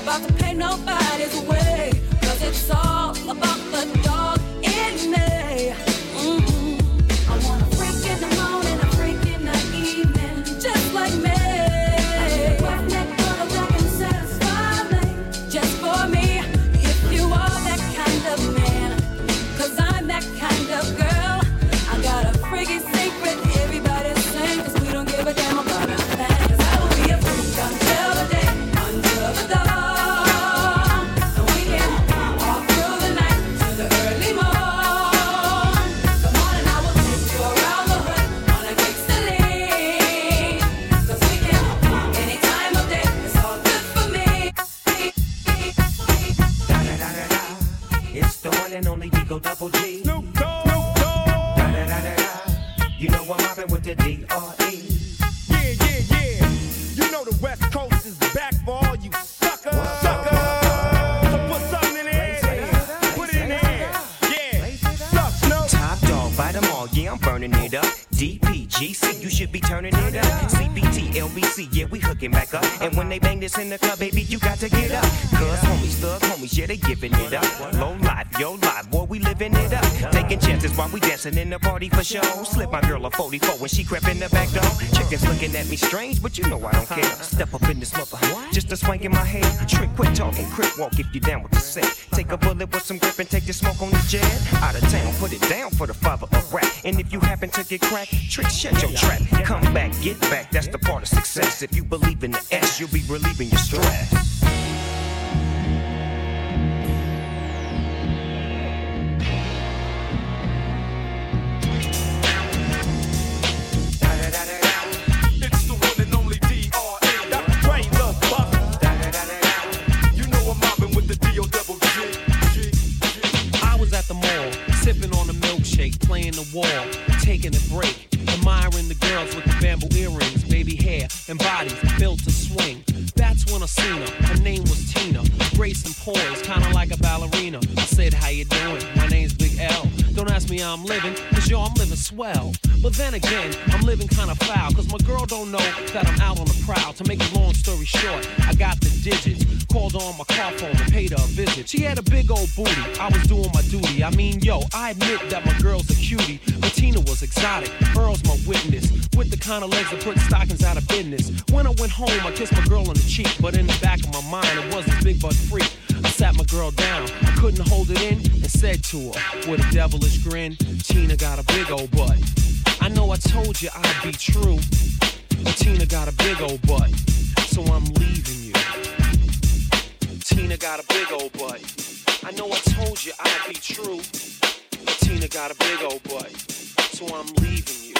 about to pay nobody's way, 'cause it's all about the dog in me. I want a freak in the morning, a freak in the evening, just like me. Roughneck girl that can satisfy me, just for me. If you are that kind of man, 'cause I'm that kind of girl. I got a freaky secret, everybody's saying, 'cause we don't give a damn about a thing. 'Cause I will be a freak until the day, until the dawn. And we can walk through the night to the early morn. Come on and I will take you around the hood on a gangsta lean. 'Cause we can, any time of day, it's all good for me. It's the one and only Digo Double G. Snoop Dogg. You know I'm mobbing with the D.R.E. Yeah. You know the West Coast is back for all you suckers. So put something in the air. Put it in the air. Yeah. Suck, Snoop. Top dog, bite them all, yeah, I'm burning it up. DPGC, you should be turning it up. CBT, LBC, yeah, we hooking back up. And when they bang this in the club, baby, you got to get up. Cause homies, thug homies, yeah, they giving it up. Low life, yo life, boy, we living it up. Taking chances while we dancing in the party for show. Slip my girl a 44 when she crept in the back door. Chickens looking at me strange, but you know I don't care. Step up in this mother, just a swank in my hair. Trick, quit talking, crip walk if you down with the set. Take a bullet with some grip and take the smoke on this jet. Out of town, put it down for the father of rap. And if you happen to get cracked, trick, shut your trap. Come back, get back, that's the part of success. If you believe in the S, you'll be relieving your stress. It's the one and only D.R.E. Dr. Dre, Lil Buff. You know I'm mobbing with the D.O. Double G. I was at the mall, sipping on a milkshake, playing the wall, taking a break, admiring the girls with the bamboo earrings, baby hair, and bodies built to swing. That's when I seen her. Her name was Tina. Grace and poise, kinda like a ballerina. I said, how you doing? My name's Big L. Don't ask me how I'm living, 'cause yo, I'm living swell. But then again, I'm living kinda foul, 'cause my girl don't know that I'm out on the prowl. To make a long story short, I got the digits. Called her on my car phone and paid her a visit. She had a big old booty, I was doing my duty. I mean, yo, I admit that my girl's a cutie, but Tina was exotic. Earl's my witness, with the kind of legs that put stockings out of business. When I went home, I kissed my girl on the cheek, but in the back of my mind, it was this big butt freak. I sat my girl down, I couldn't hold it in, and said to her, with a devilish grin, Tina got a big old butt. I know I told you I'd be true, but Tina got a big old butt, so I'm leaving you. Tina got a big old butt. I know I told you I'd be true, but Tina got a big old butt, so I'm leaving you.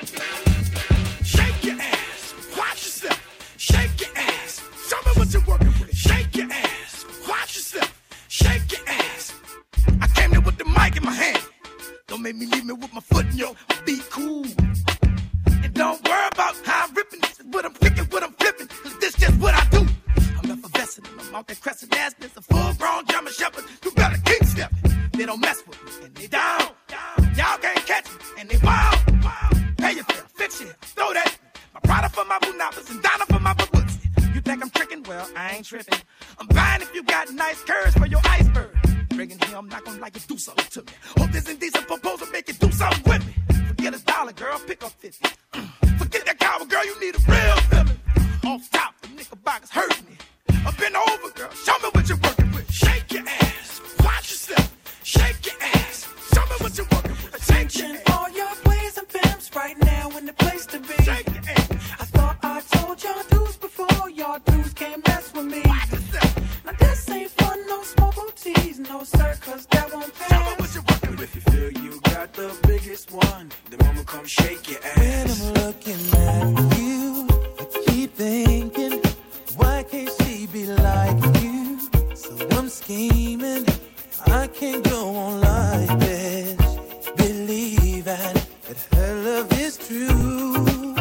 Shake your ass. Watch yourself. Shake your ass. Show me what you're working with. Shake your ass. Watch yourself. Shake your ass. I came there with the mic in my hand. Don't make me leave me with my foot in your be cool. And don't worry about how I'm ripping. This is what I'm picking, what I'm flipping. 'Cause this just what I do. I'm effervescent. I'm out there crescent ass. It's a full-grown German shepherd. You better keep stepping. They don't mess with me. And they down. Y'all can't catch me. And they wild. Pay your fare. Fix it. Throw that. My Prada for my Bunapas and Donna for my Boots. You think I'm tricking? Well, I ain't tripping. I'm buying if you got nice curves for your iceberg. Bringing here, I'm not gonna like you do something to me. Hope this indecent proposal make you do something with me. Forget $1, girl, pick up 50. Forget that coward, girl, you need a real feeling. Off top, the knickerbockers hurting me. Up and over, girl, show me what you're working with. Shake your ass, watch yourself. Shake your ass, show me what you're working with. Attention, all your plays and pimps right now in the place to be. Shake your ass. I thought I told y'all dudes before, y'all dudes can't mess with me. Watch yourself. Now this ain't fun, no smoke OTs, no sir, 'cause that won't Show me pass. what you're working with. If you feel you got the biggest one, the mama come shake your ass. When I'm looking at you, I keep thinking, why can't she be like you? So I'm scheming, I can't go on like this. Believing that her love is true.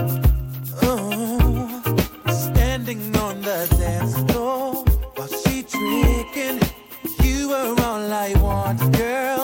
Oh, standing on the dance floor while she tricking. You are all I want, girl.